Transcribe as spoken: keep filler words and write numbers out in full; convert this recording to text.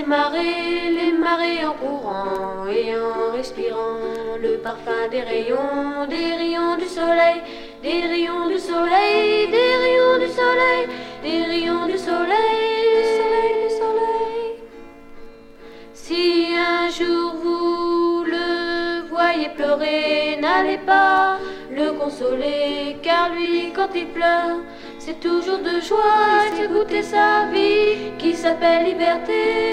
les marées, les marées en courant et en respirant le parfum des rayons, des rayons du soleil, des rayons du soleil, des rayons du soleil, des rayons du soleil, du soleil, du soleil. Si un jour vous le voyez pleurer, n'allez pas le consoler, car lui quand il pleure, c'est toujours de joie, il fait goûter sa vie qui s'appelle liberté.